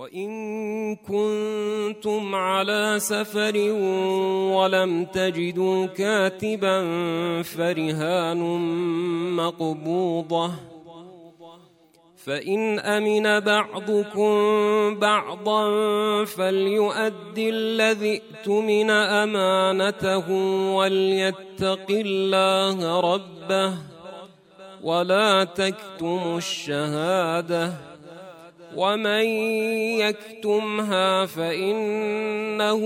وإن كنتم على سفر ولم تجدوا كاتبا فرهان مقبوضة، فإن أمن بعضكم بعضا فليؤد الذي اؤتمن أمانته وليتق الله ربه ولا تكتموا الشهادة، ومن يكتمها فإنه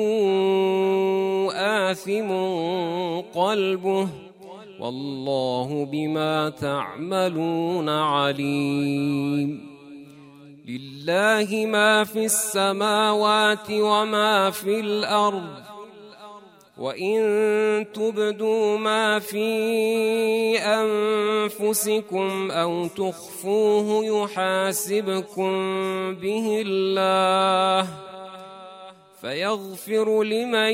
آثم قلبه والله بما تعملون عليم. لله ما في السماوات وما في الأرض، وإن تبدوا ما في أنفسكم أو تخفوه يحاسبكم به الله فيغفر لمن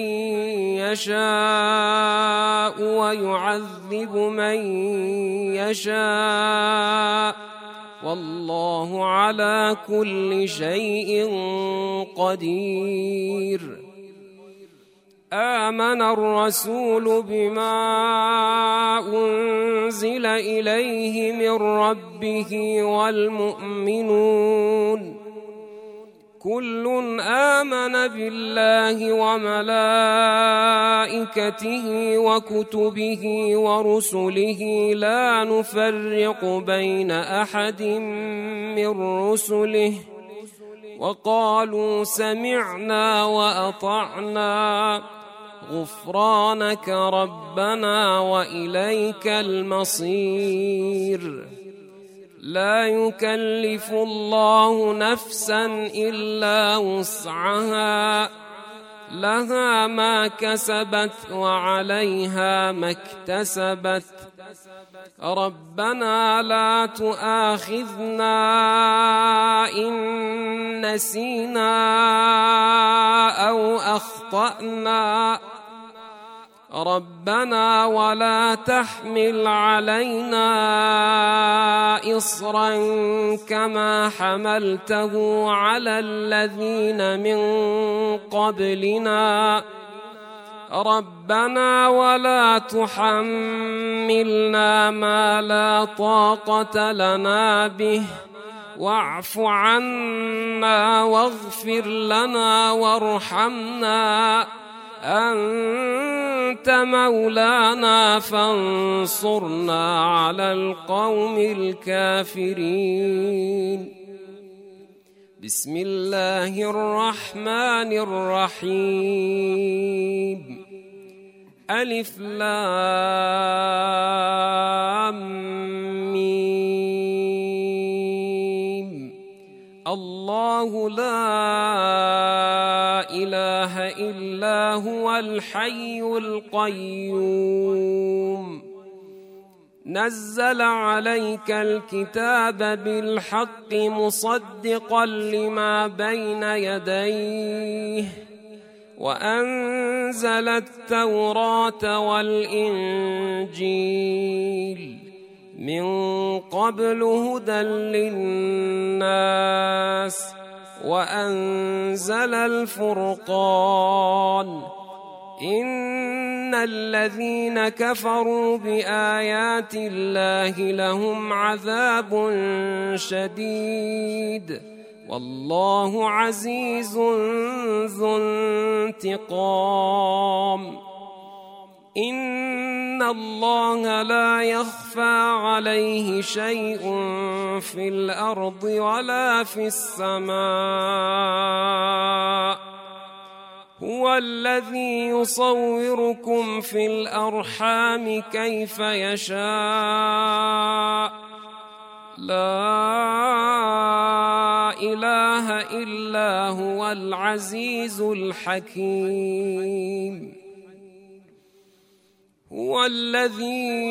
يشاء ويعذب من يشاء، والله على كل شيء قدير. آمن الرسول بما أنزل إليه من ربه والمؤمنون كل آمن بالله وملائكته وكتبه ورسله لا نفرق بين أحد من رسله وقالوا سمعنا وأطعنا غفرانك ربنا وإليك المصير. لا يكلف الله نفسا إلا وسعها، لها ما كسبت وعليها ما اكتسبت. ربنا لا تؤاخذنا إن نسينا أو أخطأنا، ربنا ولا تحمل علينا إصرا كما حملته على الذين من قبلنا، ربنا ولا تحملنا ما لا طاقة لنا به واعف عنا واغفر لنا وارحمنا أنت مولانا فانصرنا على القوم الكافرين. بسم الله الرحمن الرحيم. ألف لام ميم. الله لا إله إلا هو الحي القيوم نزل عليك الكتاب بالحق مصدقا لما بين يديه وأنزل التوراة والإنجيل من قبل هدى للناس وأنزل الفرقان إن الذين كفروا بآيات الله لهم عذاب شديد والله عزيز ذو انتقام. إن الله لا يخفى عليه شيء في الأرض ولا في السماء، هو الذي يصوركم في الأرحام كيف يشاء، لا إله إلا هو العزيز الحكيم. هو الذي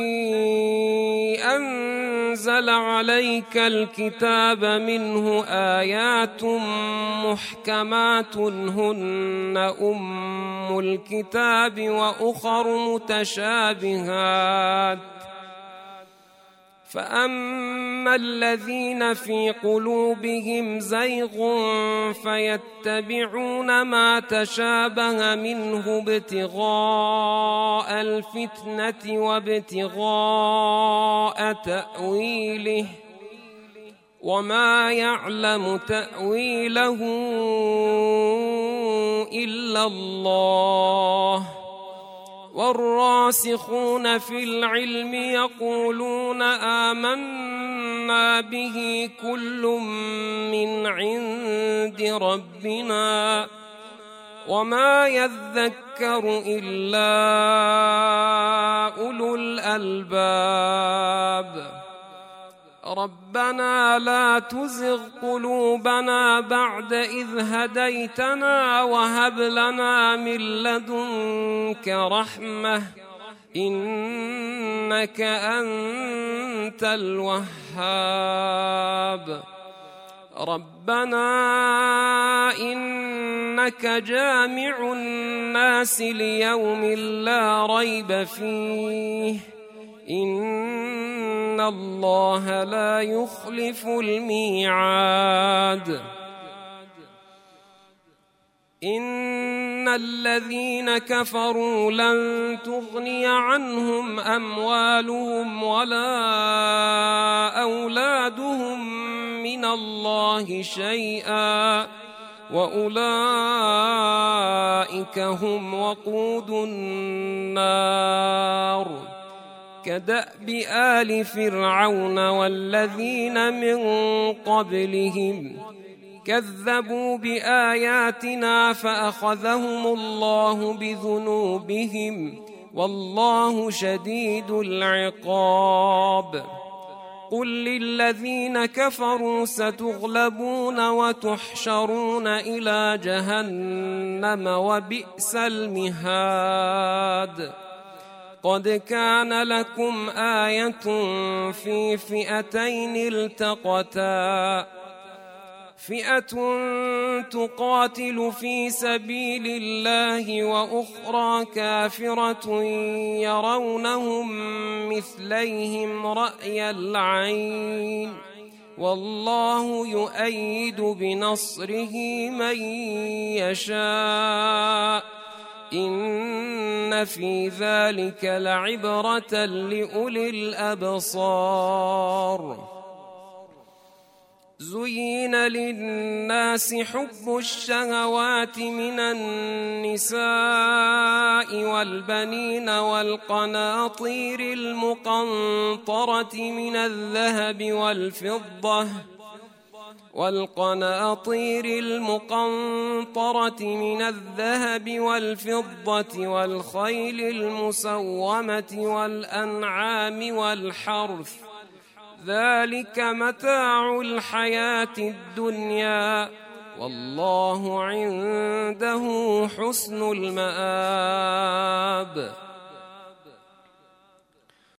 أنزل عليك الكتاب منه آيات محكمات هن أم الكتاب وأخر متشابهات فأما الذين في قلوبهم زيغ فيتبعون ما تشابه منه ابتغاء الفتنة وابتغاء تأويله وما يعلم تأويله إلا الله والراسخون في العلم يقولون آمنا به كل من عند ربنا وما يذكر إلا أولو الألباب ربنا لا تزغ قلوبنا بعد إذ هديتنا وهب لنا من لدنك رحمة إنك أنت الوهاب ربنا إنك جامع الناس ليوم لا ريب فيه إن الله لا يخلف الميعاد إن الذين كفروا لن تغني عنهم أموالهم ولا أولادهم من الله شيئا وأولئك هم وقود النار كدأب آل فرعون والذين من قبلهم كذبوا بآياتنا فأخذهم الله بذنوبهم والله شديد العقاب قل للذين كفروا ستغلبون وتحشرون إلى جهنم وبئس المهاد قد كان لكم آية في فئتين التقتا فئة تقاتل في سبيل الله وأخرى كافرة يرونهم مثليهم رأي العين والله يؤيد بنصره من يشاء إن في ذلك لعبرة لأولي الأبصار زين للناس حب الشهوات من النساء والبنين والقناطير المقنطرة من الذهب والفضة والخيل المسومة والأنعام والحرث ذلك متاع الحياة الدنيا والله عنده حسن المآب